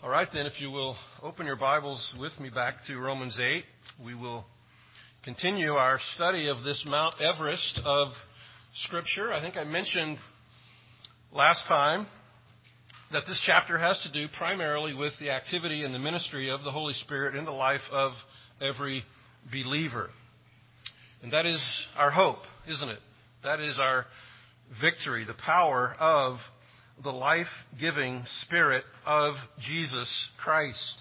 All right, then, if you will open your Bibles with me back to Romans 8, we will continue our study of this Mount Everest of Scripture. I think I mentioned last time that this chapter has to do primarily with the activity and the ministry of the Holy Spirit in the life of every believer. And that is our hope, isn't it? That is our victory, the power of the life-giving Spirit of Jesus Christ.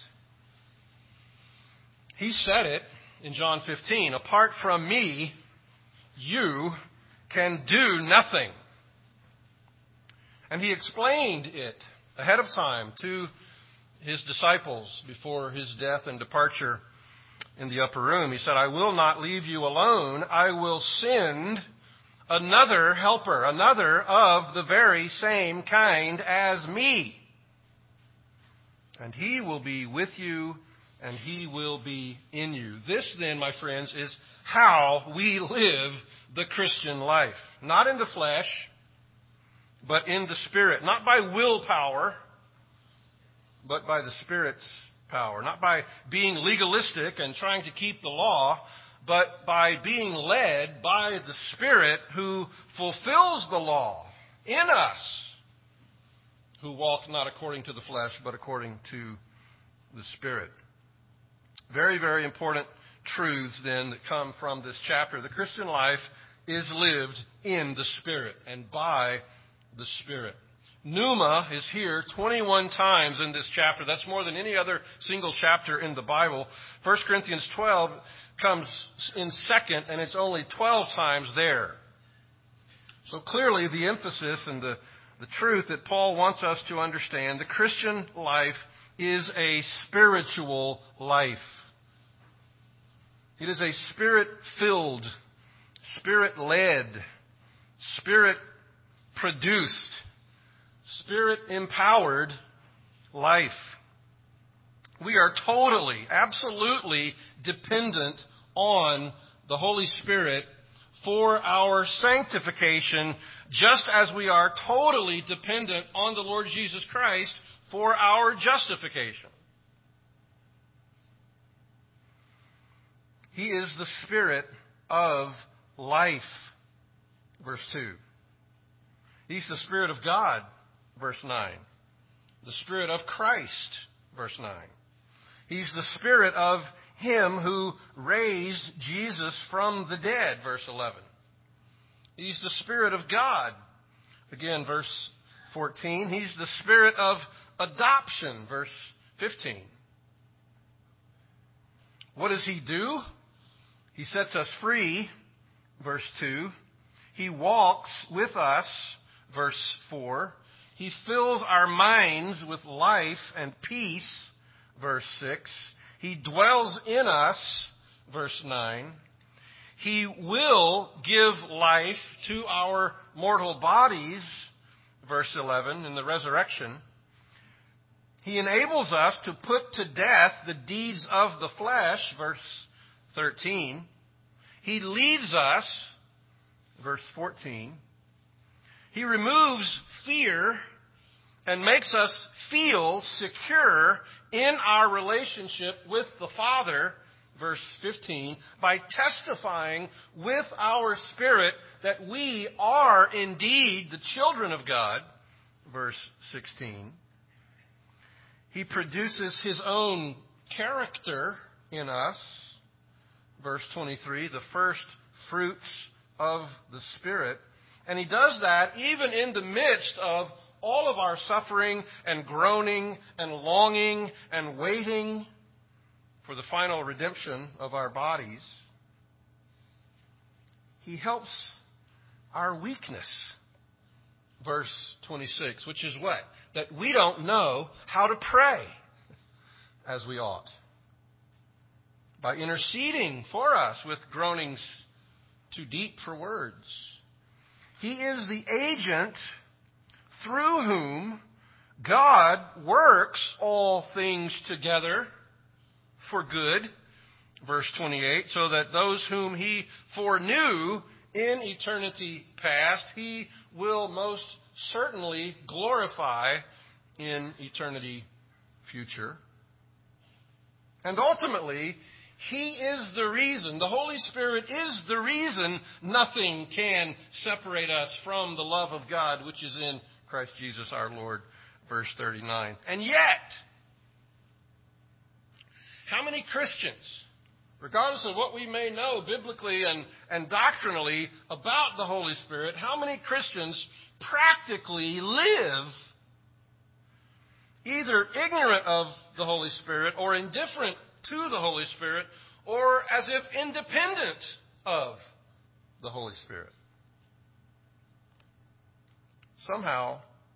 He said it in John 15, "Apart from me, you can do nothing." And he explained it ahead of time to his disciples before his death and departure in the upper room. He said, "I will not leave you alone. I will send another helper, another of the very same kind as me. And he will be with you, and he will be in you." This, then, my friends, is how we live the Christian life. Not in the flesh, but in the Spirit. Not by willpower, but by the Spirit's power. Not by being legalistic and trying to keep the law, but by being led by the Spirit who fulfills the law in us, who walk not according to the flesh, but according to the Spirit. Very, very important truths, then, that come from this chapter. The Christian life is lived in the Spirit and by the Spirit. Pneuma is here 21 times in this chapter. That's more than any other single chapter in the Bible. 1 Corinthians 12 comes in second, and it's only 12 times there. So clearly the emphasis and the truth that Paul wants us to understand, the Christian life is a spiritual life. It is a Spirit-filled, Spirit-led, Spirit-produced, Spirit-empowered life. We are totally, absolutely dependent on the Holy Spirit for our sanctification, just as we are totally dependent on the Lord Jesus Christ for our justification. He is the Spirit of life, verse 2. He's the Spirit of God, verse 9. The Spirit of Christ, verse 9. He's the Spirit of Him who raised Jesus from the dead, verse 11. He's the Spirit of God, again, verse 14. He's the Spirit of adoption, verse 15. What does He do? He sets us free, verse 2. He walks with us, verse 4. He fills our minds with life and peace, verse 6. He dwells in us, verse 9. He will give life to our mortal bodies, verse 11, in the resurrection. He enables us to put to death the deeds of the flesh, verse 13. He leads us, verse 14. He removes fear and makes us feel secure in our relationship with the Father, verse 15, by testifying with our spirit that we are indeed the children of God, verse 16. He produces His own character in us, verse 23, the first fruits of the Spirit. And He does that even in the midst of all of our suffering and groaning and longing and waiting for the final redemption of our bodies. He helps our weakness, verse 26, which is what? That we don't know how to pray as we ought, by interceding for us with groanings too deep for words. He is the agent through whom God works all things together for good, verse 28, so that those whom He foreknew in eternity past, He will most certainly glorify in eternity future. And ultimately, He is the reason, the Holy Spirit is the reason nothing can separate us from the love of God, which is in Christ Jesus our Lord, verse 39. And yet, how many Christians, regardless of what we may know biblically and doctrinally about the Holy Spirit, how many Christians practically live either ignorant of the Holy Spirit or indifferent to the Holy Spirit, or as if independent of the Holy Spirit? Somehow,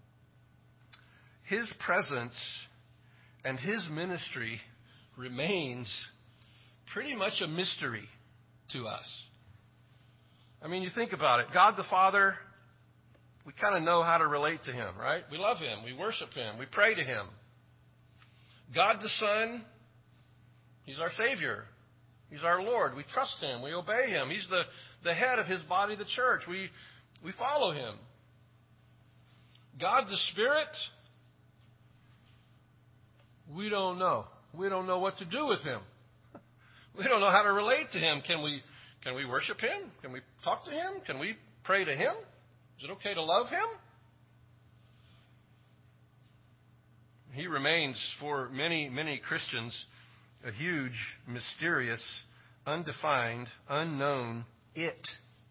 His presence and His ministry remains pretty much a mystery to us. I mean, you think about it. God the Father, we kind of know how to relate to Him, right? We love Him. We worship Him. We pray to Him. God the Son, He's our Savior. He's our Lord. We trust Him. We obey Him. He's the head of His body, the church. We follow Him. God the Spirit, we don't know. We don't know what to do with Him. We don't know how to relate to Him. Can we worship Him? Can we talk to Him? Can we pray to Him? Is it okay to love Him? He remains, for many, many Christians, a huge, mysterious, undefined, unknown it.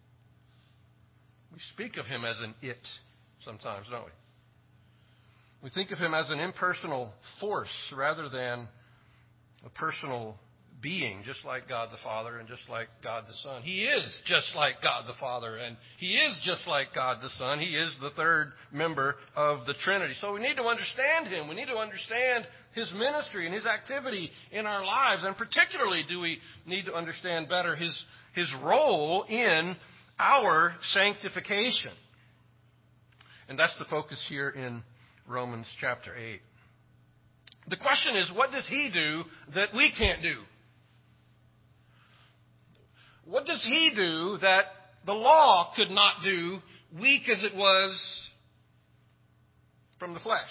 We speak of Him as an it sometimes, don't we? We think of Him as an impersonal force rather than a personal being, just like God the Father and just like God the Son. He is just like God the Father, and He is just like God the Son. He is the third member of the Trinity. So we need to understand Him. We need to understand His ministry and His activity in our lives, and particularly do we need to understand better His role in our sanctification. And that's the focus here in Romans chapter 8. The question is, what does He do that we can't do? What does He do that the law could not do, weak as it was from the flesh?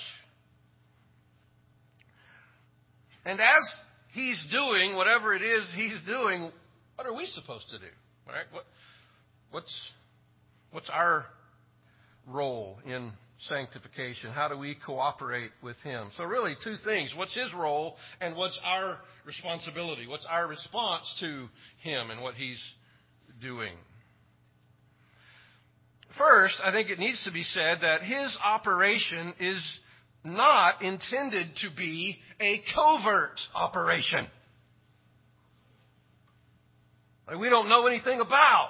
And as He's doing whatever it is He's doing, what are we supposed to do? All right? What's our role in sanctification? How do we cooperate with Him? So really, two things. What's His role, and what's our responsibility? What's our response to Him and what He's doing? First, I think it needs to be said that His operation is not intended to be a covert operation that we don't know anything about.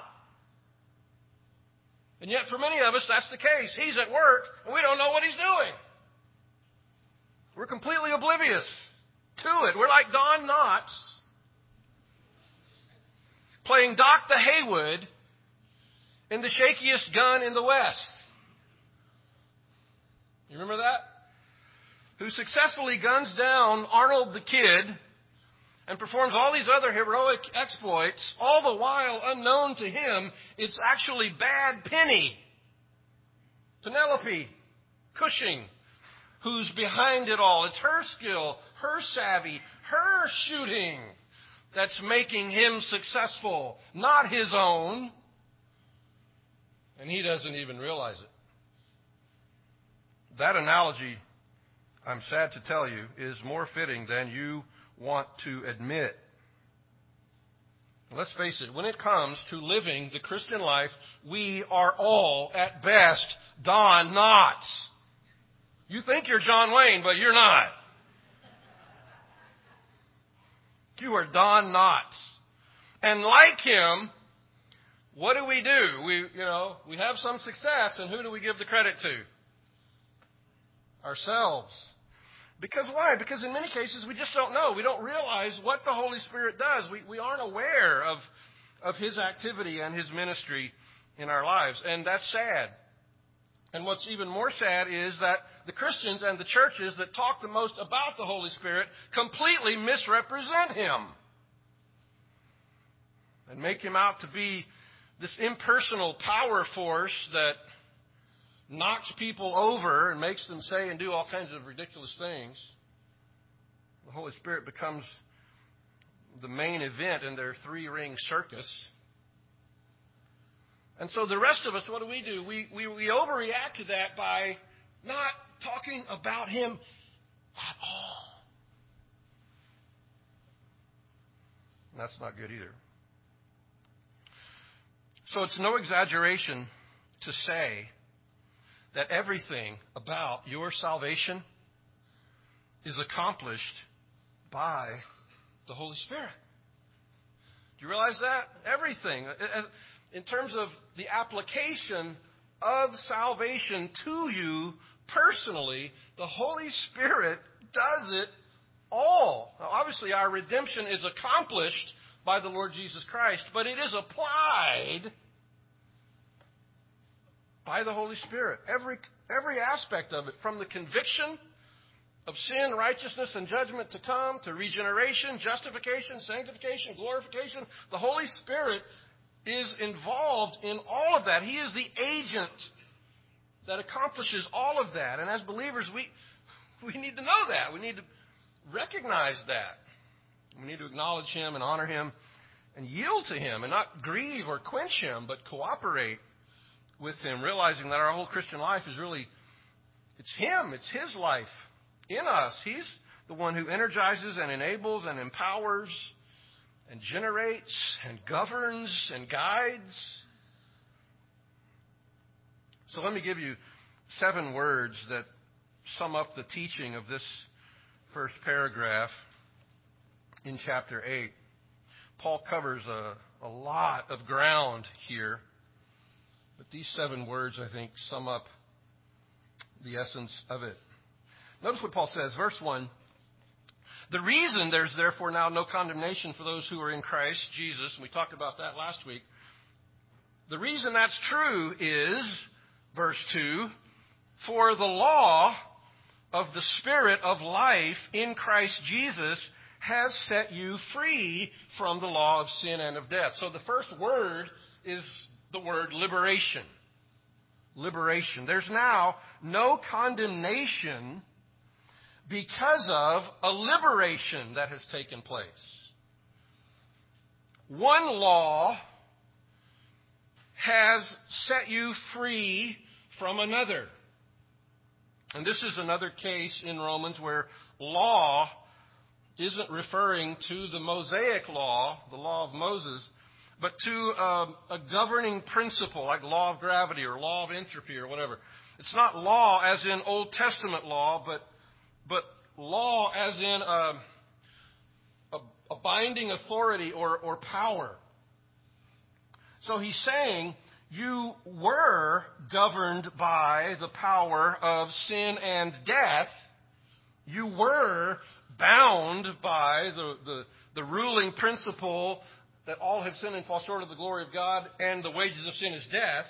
And yet, for many of us, that's the case. He's at work, and we don't know what He's doing. We're completely oblivious to it. We're like Don Knotts playing Dr. Haywood in The Shakiest Gun in the West. You remember that? Who successfully guns down Arnold the Kid and performs all these other heroic exploits, all the while unknown to him, it's actually Bad Penny, Penelope Cushing, who's behind it all. It's her skill, her savvy, her shooting that's making him successful, not his own. And he doesn't even realize it. That analogy, I'm sad to tell you, is more fitting than you want to admit. Let's face it, when it comes to living the Christian life, we are all, at best, Don Knotts. You think you're John Wayne, but you're not. You are Don Knotts. And like him, what do? We have some success, and who do we give the credit to? Ourselves. Because why? Because in many cases we just don't know. We don't realize what the Holy Spirit does. We aren't aware of His activity and His ministry in our lives. And that's sad. And what's even more sad is that the Christians and the churches that talk the most about the Holy Spirit completely misrepresent Him and make Him out to be this impersonal power force that knocks people over and makes them say and do all kinds of ridiculous things. Holy Spirit becomes the main event in their three-ring circus. And so the rest of us, what do? We overreact to that by not talking about Him at all. And that's not good either. So it's no exaggeration to say that everything about your salvation is accomplished by the Holy Spirit. Do you realize that? Everything. In terms of the application of salvation to you personally, the Holy Spirit does it all. Now, obviously, our redemption is accomplished by the Lord Jesus Christ, but it is applied by the Holy Spirit. Every aspect of it, from the conviction of sin, righteousness, and judgment to come, to regeneration, justification, sanctification, glorification, the Holy Spirit is involved in all of that. He is the agent that accomplishes all of that. And as believers, we need to know that. We need to recognize that. We need to acknowledge Him and honor Him and yield to Him and not grieve or quench Him, but cooperate with Him, realizing that our whole Christian life is really, it's Him. It's His life in us. He's the one who energizes and enables and empowers and generates and governs and guides. So let me give you 7 words that sum up the teaching of this first paragraph in chapter 8. Paul covers a lot of ground here, but these 7 words, I think, sum up the essence of it. Notice what Paul says, verse 1. The reason there's therefore now no condemnation for those who are in Christ Jesus, and we talked about that last week. The reason that's true is, verse 2, for the law of the Spirit of life in Christ Jesus has set you free from the law of sin and of death. So the first word is the word liberation. Liberation. There's now no condemnation because of a liberation that has taken place. One law has set you free from another. And this is another case in Romans where law isn't referring to the Mosaic law, the law of Moses, but to a governing principle like law of gravity or law of entropy or whatever. It's not law as in Old Testament law, but law as in a binding authority or power. So he's saying you were governed by the power of sin and death. You were bound by the ruling principle that all have sinned and fall short of the glory of God, and the wages of sin is death.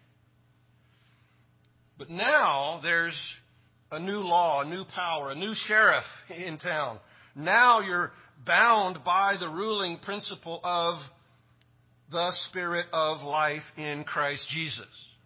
But now there's a new law, a new power, a new sheriff in town. Now you're bound by the ruling principle of the Spirit of life in Christ Jesus.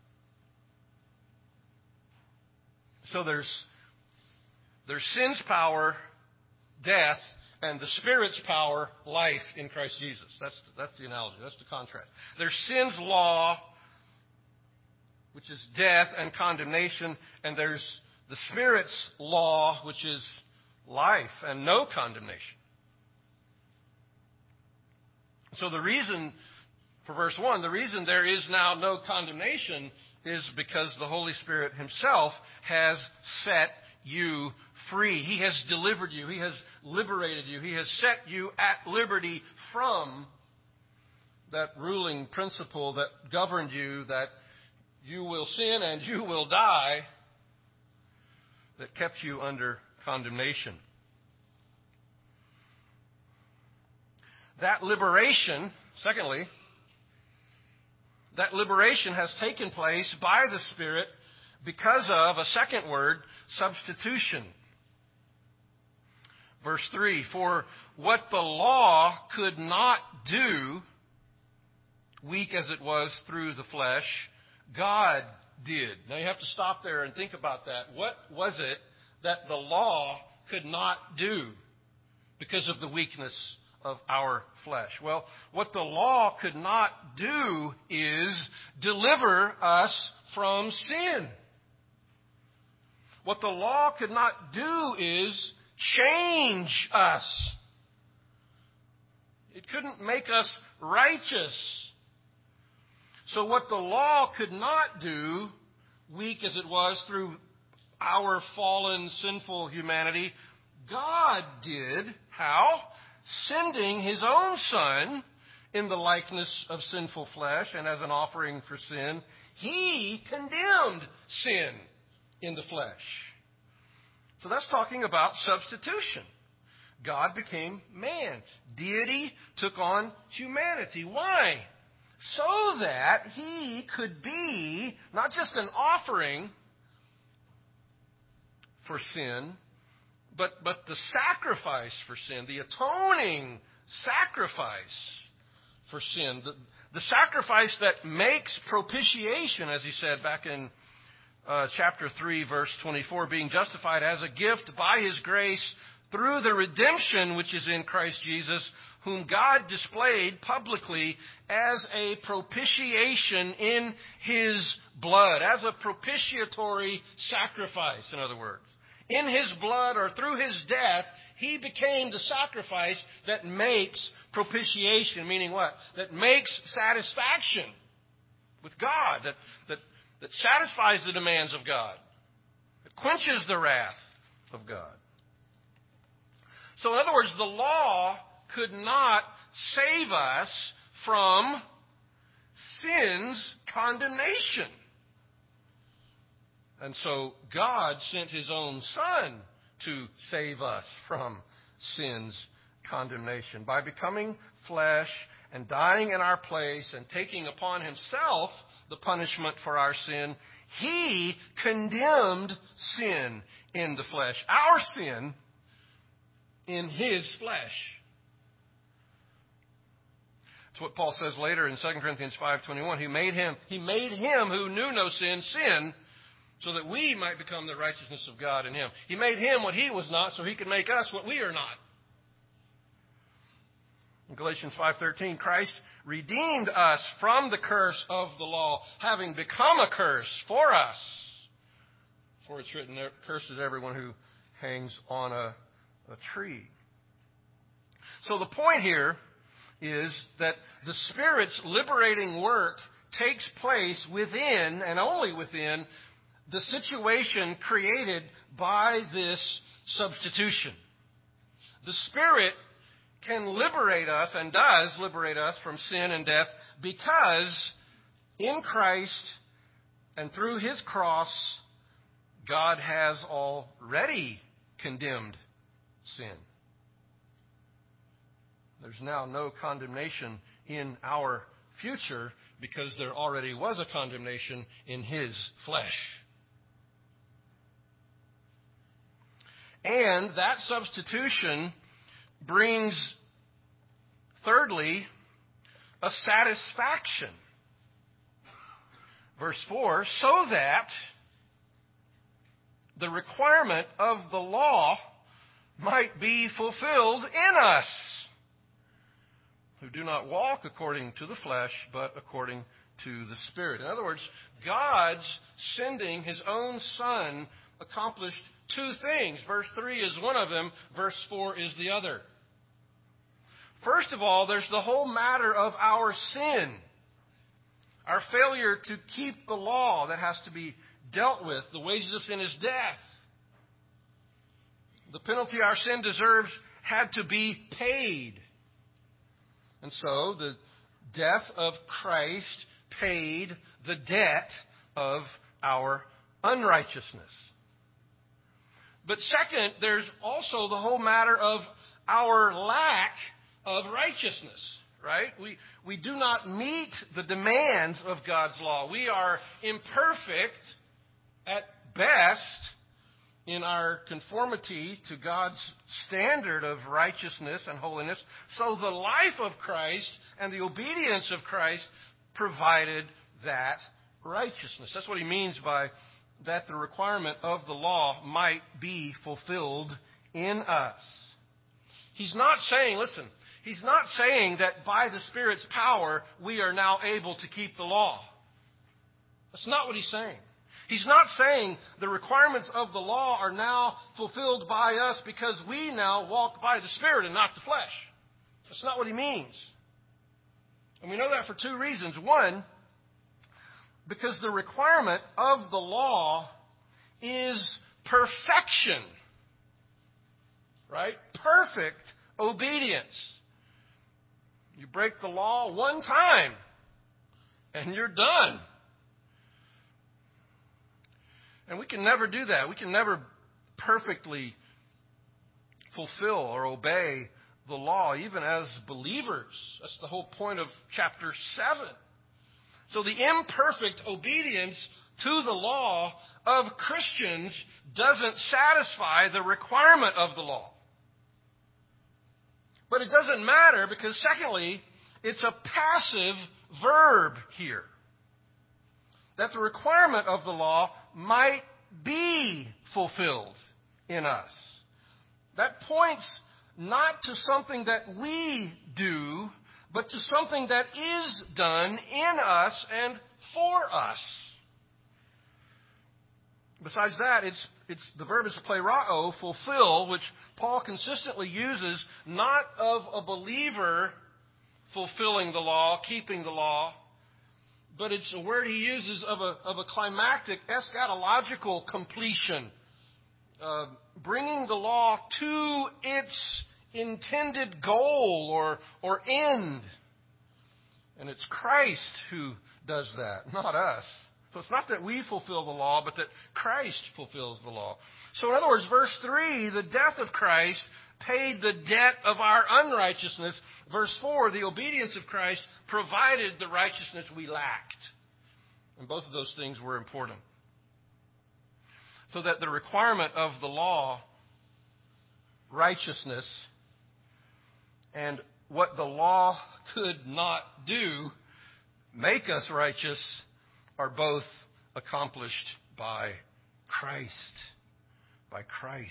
So there's sin's power, death, and the Spirit's power, life in Christ Jesus. That's the analogy. That's the contrast. There's sin's law, which is death and condemnation, and there's the Spirit's law, which is life and no condemnation. So the reason, for verse 1, the reason there is now no condemnation is because the Holy Spirit Himself has set you free. He has delivered you. He has liberated you. He has set you at liberty from that ruling principle that governed you, that you will sin and you will die, that kept you under condemnation. That liberation, secondly, that liberation has taken place by the Spirit because of a second word, substitution. Verse 3, for what the law could not do, weak as it was through the flesh, God did. Now you have to stop there and think about that. What was it that the law could not do? because of the weakness of our flesh. Well, what the law could not do is deliver us from sin. What the law could not do is change us. It couldn't make us righteous. So what the law could not do, weak as it was through our fallen, sinful humanity, God did. How? Sending His own Son in the likeness of sinful flesh and as an offering for sin. He condemned sin in the flesh. So that's talking about substitution. God became man. Deity took on humanity. Why? So that He could be not just an offering for sin, but the sacrifice for sin, the atoning sacrifice for sin, the sacrifice that makes propitiation, as he said back in chapter 3, verse 24, being justified as a gift by His grace through the redemption which is in Christ Jesus, whom God displayed publicly as a propitiation in His blood, as a propitiatory sacrifice, in other words. In His blood or through His death, He became the sacrifice that makes propitiation, meaning what? That makes satisfaction with God, that satisfies the demands of God, that quenches the wrath of God. So in other words, the law could not save us from sin's condemnation. And so God sent His own Son to save us from sin's condemnation. By becoming flesh and dying in our place and taking upon Himself the punishment for our sin, He condemned sin in the flesh. Our sin in His flesh. That's what Paul says later in 2 Corinthians 5:21. He made him who knew no sin, sin, so that we might become the righteousness of God in Him. He made Him what He was not, so He could make us what we are not. In Galatians 5:13, Christ redeemed us from the curse of the law, having become a curse for us. For it's written, cursed is everyone who hangs on a tree. So the point here is that the Spirit's liberating work takes place within, and only within, the situation created by this substitution. The Spirit can liberate us, and does liberate us, from sin and death, because in Christ and through His cross, God has already condemned sin. There's now no condemnation in our future because there already was a condemnation in His flesh. And that substitution brings, thirdly, a satisfaction. Verse 4, so that the requirement of the law might be fulfilled in us, who do not walk according to the flesh, but according to the Spirit. In other words, God's sending His own Son accomplished two things. Verse 3 is one of them. Verse 4 is the other. First of all, there's the whole matter of our sin. Our failure to keep the law that has to be dealt with. The wages of sin is death. The penalty our sin deserves had to be paid. And so the death of Christ paid the debt of our unrighteousness. But second, there's also the whole matter of our lack of righteousness, right? We do not meet the demands of God's law. We are imperfect at best in our conformity to God's standard of righteousness and holiness. So the life of Christ and the obedience of Christ provided that righteousness. That's what he means by that the requirement of the law might be fulfilled in us. He's not saying, listen, he's not saying that by the Spirit's power we are now able to keep the law. That's not what he's saying. He's not saying the requirements of the law are now fulfilled by us because we now walk by the Spirit and not the flesh. That's not what he means. And we know that for two reasons. One, because the requirement of the law is perfection. Right? Perfect obedience. You break the law one time and you're done. And we can never do that. We can never perfectly fulfill or obey the law, even as believers. That's the whole point of chapter 7. So the imperfect obedience to the law of Christians doesn't satisfy the requirement of the law. But it doesn't matter because, secondly, it's a passive verb here. That the requirement of the law might be fulfilled in us. That points not to something that we do, but to something that is done in us and for us. Besides that, it's the verb is plerao, fulfill, which Paul consistently uses not of a believer fulfilling the law, keeping the law, but it's a word he uses of a climactic, eschatological completion, bringing the law to its intended goal or end. And it's Christ who does that, not us. So it's not that we fulfill the law, but that Christ fulfills the law. So in other words, verse 3, the death of Christ paid the debt of our unrighteousness. Verse 4, the obedience of Christ provided the righteousness we lacked. And both of those things were important. So that the requirement of the law, righteousness, and what the law could not do, make us righteous, are both accomplished by Christ. By Christ.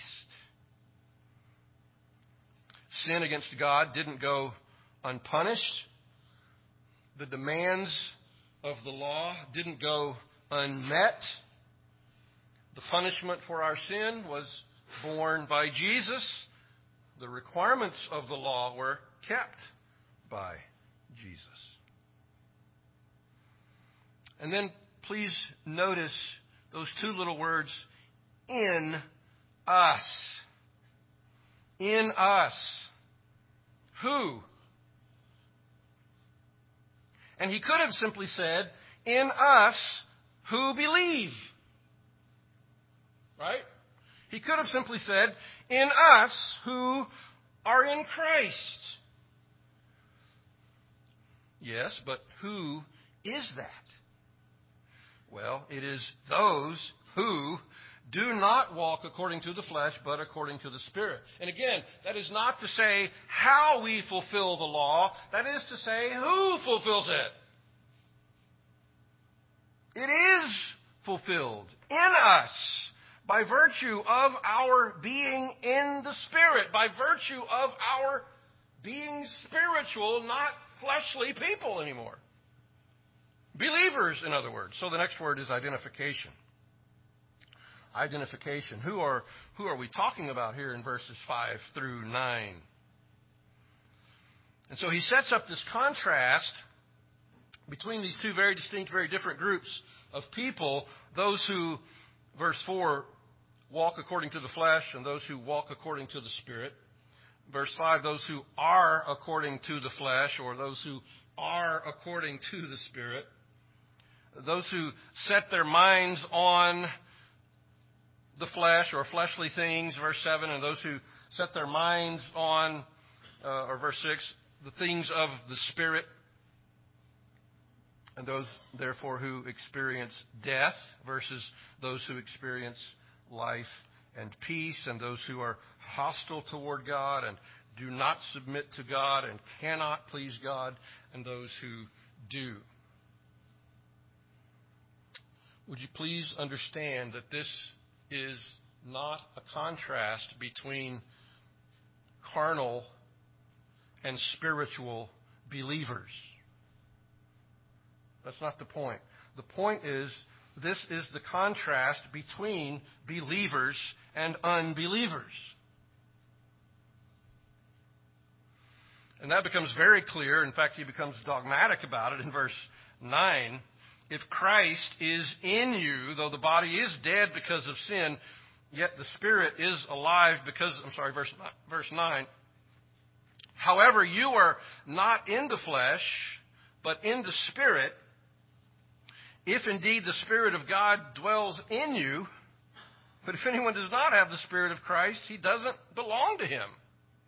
Sin against God didn't go unpunished. The demands of the law didn't go unmet. The punishment for our sin was borne by Jesus. The requirements of the law were kept by Jesus. And then please notice those two little words, in us. In us. Who? And he could have simply said, in us who believe. Right? He could have simply said, in us who are in Christ. Yes, but who is that? Well, it is those who do not walk according to the flesh, but according to the Spirit. And again, that is not to say how we fulfill the law. That is to say who fulfills it. It is fulfilled in us by virtue of our being in the Spirit, by virtue of our being spiritual, not fleshly people anymore. Believers, in other words. So the next word is identification. Identification. Who are we talking about here in verses 5 through 9? And so he sets up this contrast between these two very distinct, very different groups of people. Those who, verse 4, walk according to the flesh, and those who walk according to the Spirit. Verse 5, those who are according to the flesh, or those who are according to the Spirit. Those who set their minds on the flesh or fleshly things, verse 7, and those who set their minds on, or verse 6, the things of the Spirit, and those, therefore, who experience death versus those who experience life and peace, and those who are hostile toward God and do not submit to God and cannot please God, and those who do. Would you please understand that this is not a contrast between carnal and spiritual believers. That's not the point. The point is, this is the contrast between believers and unbelievers. And that becomes very clear. In fact, he becomes dogmatic about it in verse 9. If Christ is in you, though the body is dead because of sin, yet the Spirit is alive because, verse 9. However, you are not in the flesh, but in the Spirit, if indeed the Spirit of God dwells in you. But if anyone does not have the Spirit of Christ, he doesn't belong to him.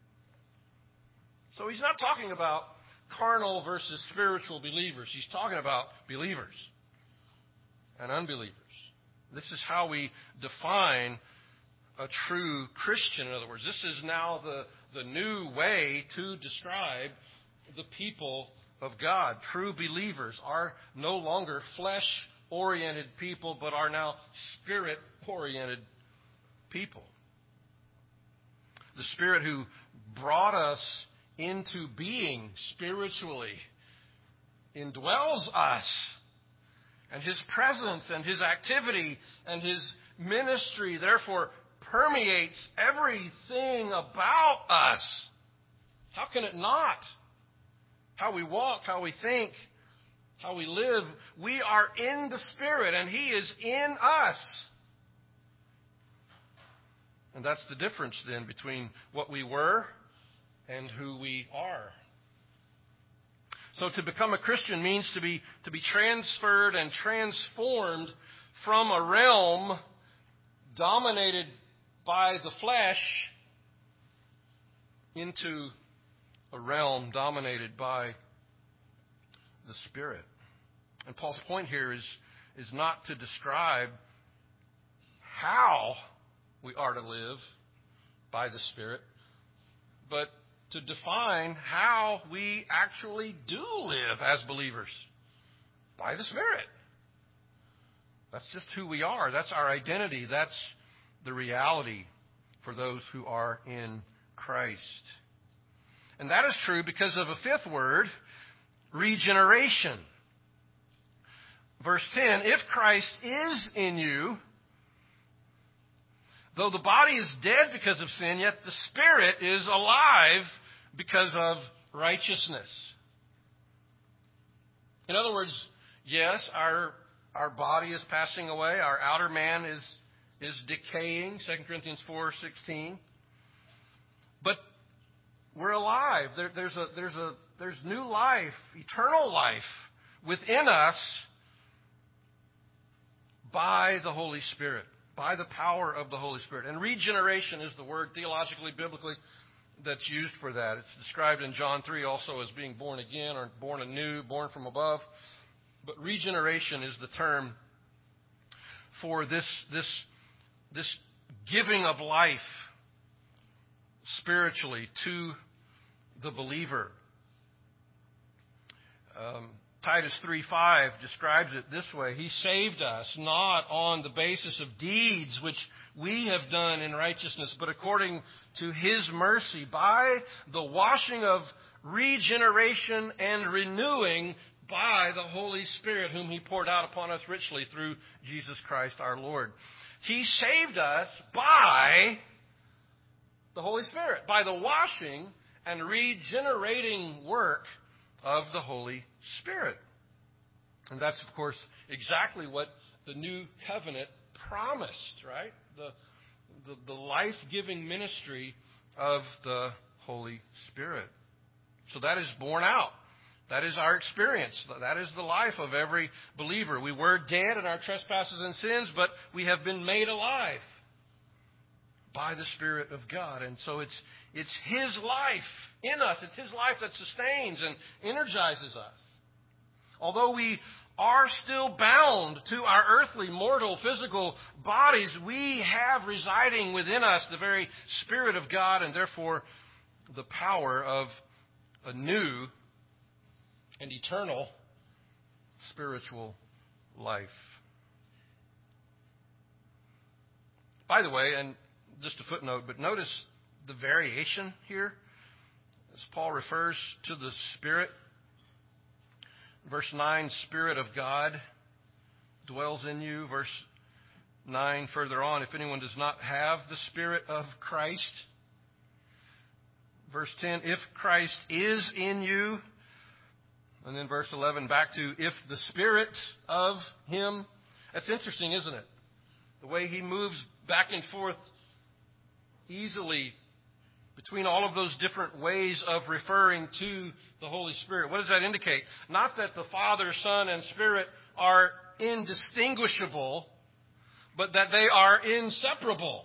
So he's not talking about carnal versus spiritual believers. He's talking about believers and unbelievers. This is how we define a true Christian. In other words, this is now the new way to describe the people of God. True believers are no longer flesh-oriented people, but are now spirit-oriented people. The Spirit who brought us into being spiritually indwells us. And His presence and His activity and His ministry, therefore, permeates everything about us. How can it not? How we walk, how we think, how we live. We are in the Spirit, and He is in us. And that's the difference then between what we were and who we are. So to become a Christian means to be transferred and transformed from a realm dominated by the flesh into a realm dominated by the Spirit. And Paul's point here is not to describe how we are to live by the Spirit, but to define how we actually do live as believers by the Spirit. That's just who we are. That's our identity. That's the reality for those who are in Christ. And that is true because of a fifth word, regeneration. Verse 10, if Christ is in you, though the body is dead because of sin, yet the Spirit is alive because of righteousness. In other words, yes, our body is passing away. Our outer man is decaying, 2 Corinthians 4:16. But we're alive. There's new life, eternal life within us by the Holy Spirit, by the power of the Holy Spirit. And regeneration is the word theologically, biblically, that's used for that. It's described in John 3 also as being born again or born anew, born from above. But regeneration is the term for this giving of life spiritually to the believer. Titus 3:5 describes it this way. He saved us not on the basis of deeds which we have done in righteousness, but according to His mercy by the washing of regeneration and renewing by the Holy Spirit, whom He poured out upon us richly through Jesus Christ our Lord. He saved us by the Holy Spirit, by the washing and regenerating work of the Holy Spirit. And that's, of course, exactly what the new covenant promised, right? The life-giving ministry of the Holy Spirit. So that is borne out. That is our experience. That is the life of every believer. We were dead in our trespasses and sins, but we have been made alive by the Spirit of God. And so it's His life in us. It's His life that sustains and energizes us. Although we are still bound to our earthly, mortal, physical bodies, we have residing within us the very Spirit of God, and therefore the power of a new and eternal spiritual life. By the way, and just a footnote, but notice the variation here as Paul refers to the Spirit. Verse 9, Spirit of God dwells in you. Verse 9 further on, if anyone does not have the Spirit of Christ. Verse 10, if Christ is in you. And then verse 11, back to if the Spirit of Him. That's interesting, isn't it? The way he moves back and forth easily between all of those different ways of referring to the Holy Spirit. What does that indicate? Not that the Father, Son, and Spirit are indistinguishable, but that they are inseparable.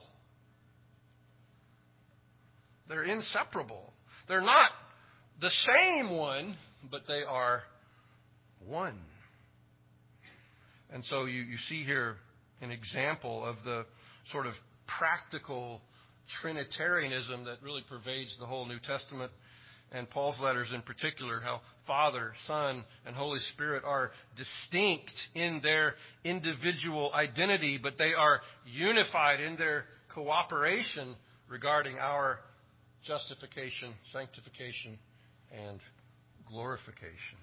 They're inseparable. They're not the same one, but they are one. And so you see here an example of the sort of practical Trinitarianism that really pervades the whole New Testament and Paul's letters in particular, how Father, Son, and Holy Spirit are distinct in their individual identity, but they are unified in their cooperation regarding our justification, sanctification, and glorification.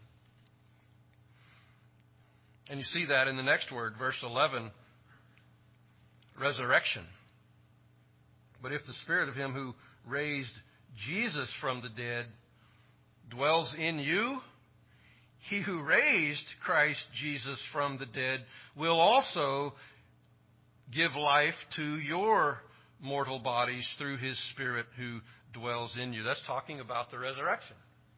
And you see that in the next word, verse 11, resurrection. But if the Spirit of Him who raised Jesus from the dead dwells in you, He who raised Christ Jesus from the dead will also give life to your mortal bodies through His Spirit who dwells in you. That's talking about the resurrection.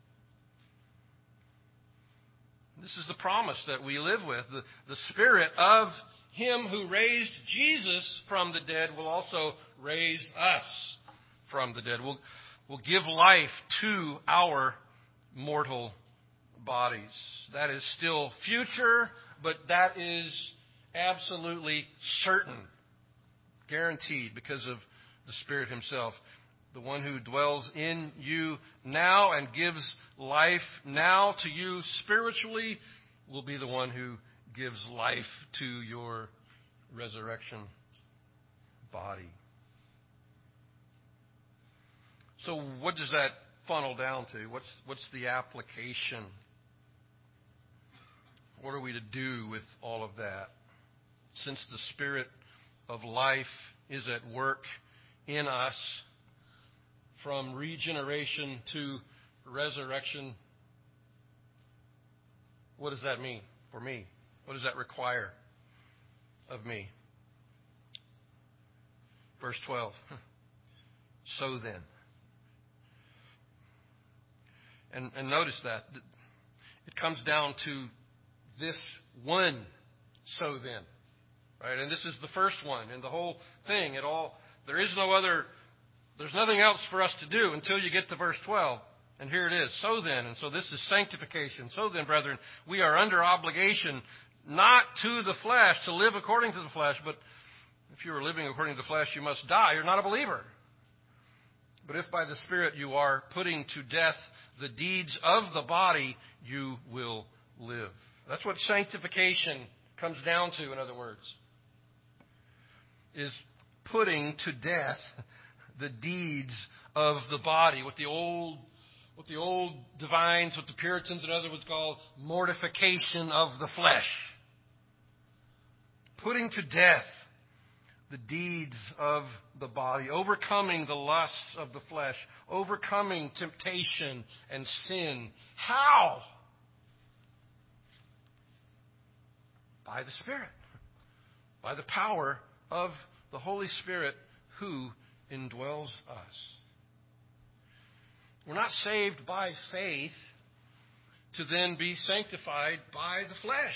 This is the promise that we live with. The Spirit of Him who raised Jesus from the dead will also raise us from the dead. Will give life to our mortal bodies. That is still future, but that is absolutely certain, guaranteed because of the Spirit Himself. The one who dwells in you now and gives life now to you spiritually will be the one who gives life to your resurrection body. So what does that funnel down to? What's the application? What are we to do with all of that? Since the Spirit of life is at work in us from regeneration to resurrection, what does that mean for me? What does that require of me? Verse 12. So then. And notice that. It comes down to this one so then. Right? And this is the first one in the whole thing. There's nothing else for us to do until you get to verse 12. And here it is. So then, and so this is sanctification. So then, brethren, we are under obligation not to the flesh, to live according to the flesh, but if you are living according to the flesh, you must die. You're not a believer. But if by the Spirit you are putting to death the deeds of the body, you will live. That's what sanctification comes down to, in other words, is putting to death the deeds of the body, what the old divines, what the Puritans and others would call mortification of the flesh. Putting to death the deeds of the body, overcoming the lusts of the flesh, overcoming temptation and sin. How? By the Spirit. By the power of the Holy Spirit who indwells us. We're not saved by faith to then be sanctified by the flesh.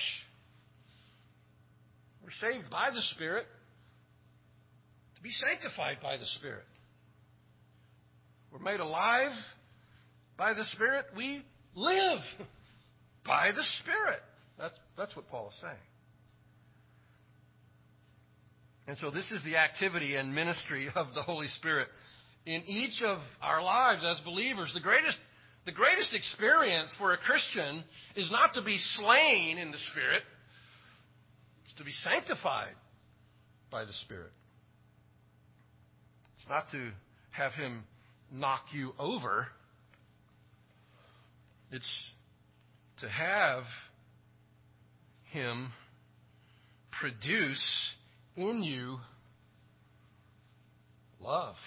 We're saved by the Spirit to be sanctified by the Spirit. We're made alive by the Spirit. We live by the Spirit. That's what Paul is saying. And so this is the activity and ministry of the Holy Spirit in each of our lives as believers. The greatest experience for a Christian is not to be slain in the Spirit. It's to be sanctified by the Spirit. It's not to have Him knock you over. It's to have Him produce in you love,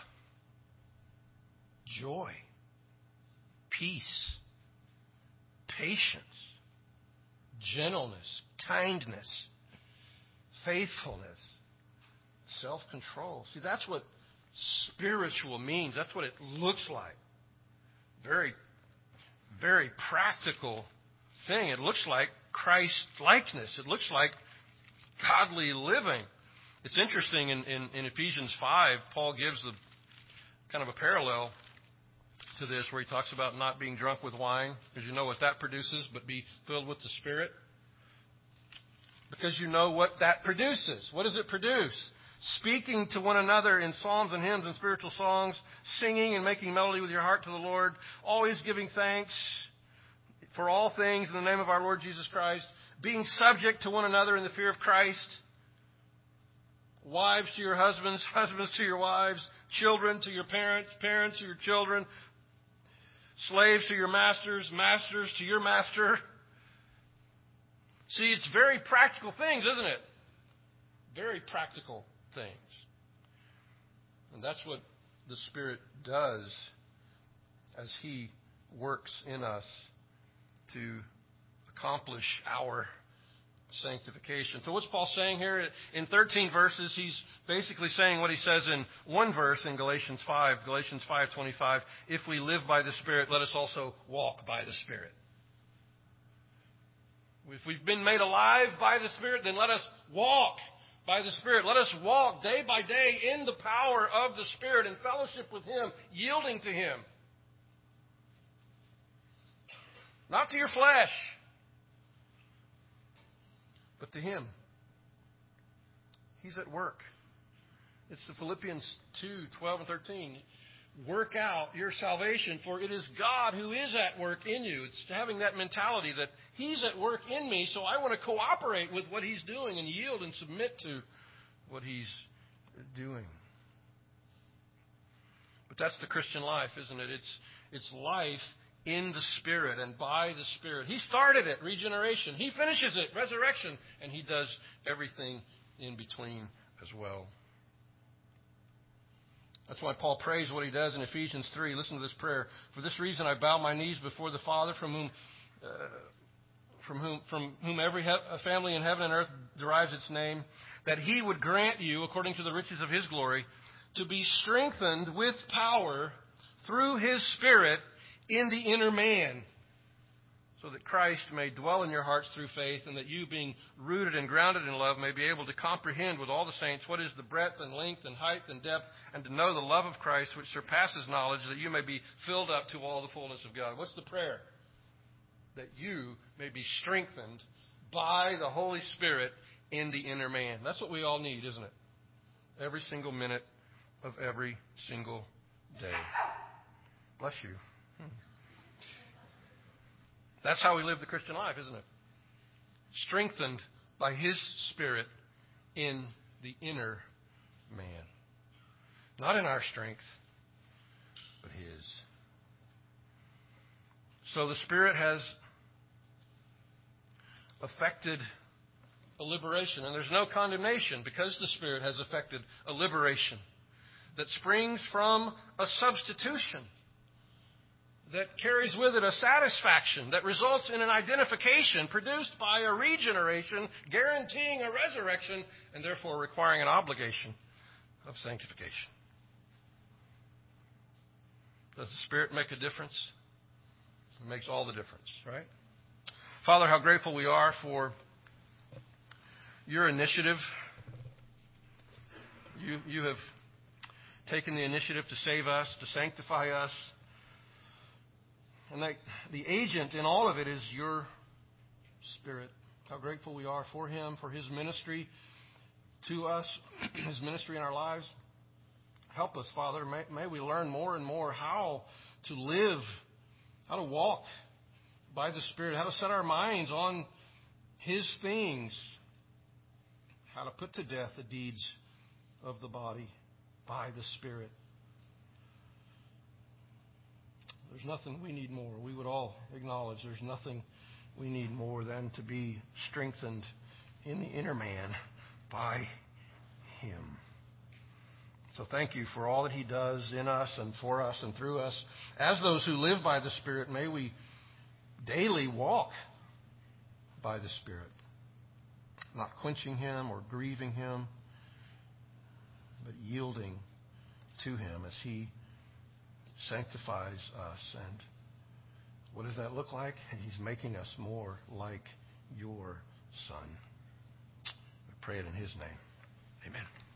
joy, peace, patience, gentleness, kindness, faithfulness, self-control. See, that's what spiritual means. That's what it looks like. Very, very practical thing. It looks like Christ-likeness. It looks like godly living. It's interesting in Ephesians 5, Paul gives the kind of a parallel to this where he talks about not being drunk with wine, because you know what that produces, but be filled with the Spirit. Because you know what that produces. What does it produce? Speaking to one another in psalms and hymns and spiritual songs, singing and making melody with your heart to the Lord, always giving thanks for all things in the name of our Lord Jesus Christ, being subject to one another in the fear of Christ, wives to your husbands, husbands to your wives, children to your parents, parents to your children, slaves to your masters, masters to your master. See, it's very practical things, isn't it? Very practical things. And that's what the Spirit does as He works in us to accomplish our sanctification. So what's Paul saying here? In 13 verses, he's basically saying what he says in one verse in Galatians 5. Galatians 5:25, if we live by the Spirit, let us also walk by the Spirit. If we've been made alive by the Spirit, then let us walk by the Spirit. Let us walk day by day in the power of the Spirit in fellowship with Him, yielding to Him. Not to your flesh, but to Him. He's at work. It's the Philippians 2:12 and 13. Work out your salvation, for it is God who is at work in you. It's having that mentality that He's at work in me, so I want to cooperate with what He's doing and yield and submit to what He's doing. But that's the Christian life, isn't it? It's life in the Spirit and by the Spirit. He started it, regeneration. He finishes it, resurrection. And He does everything in between as well. That's why Paul prays what he does in Ephesians 3. Listen to this prayer. For this reason I bow my knees before the Father, from whom every family in heaven and earth derives its name, that He would grant you, according to the riches of His glory, to be strengthened with power through His Spirit in the inner man, so that Christ may dwell in your hearts through faith, and that you, being rooted and grounded in love, may be able to comprehend with all the saints what is the breadth and length and height and depth, and to know the love of Christ, which surpasses knowledge, that you may be filled up to all the fullness of God. What's the prayer? That you may be strengthened by the Holy Spirit in the inner man. That's what we all need, isn't it? Every single minute of every single day. Bless you. That's how we live the Christian life, isn't it? Strengthened by His Spirit in the inner man. Not in our strength, but His. So the Spirit has affected a liberation, and there's no condemnation because the Spirit has affected a liberation that springs from a substitution, that carries with it a satisfaction, that results in an identification produced by a regeneration, guaranteeing a resurrection, and therefore requiring an obligation of sanctification. Does the Spirit make a difference? It makes all the difference, right? Father, how grateful we are for your initiative. You have taken the initiative to save us, to sanctify us. And that the agent in all of it is your Spirit. How grateful we are for Him, for His ministry to us, His ministry in our lives. Help us, Father. May we learn more and more how to live, how to walk by the Spirit, how to set our minds on His things, how to put to death the deeds of the body by the Spirit. There's nothing we need more. We would all acknowledge there's nothing we need more than to be strengthened in the inner man by Him. So thank you for all that He does in us and for us and through us. As those who live by the Spirit, may we daily walk by the Spirit, not quenching Him or grieving Him, but yielding to Him as He sanctifies us. And what does that look like? He's making us more like your Son. We pray it in His name. Amen.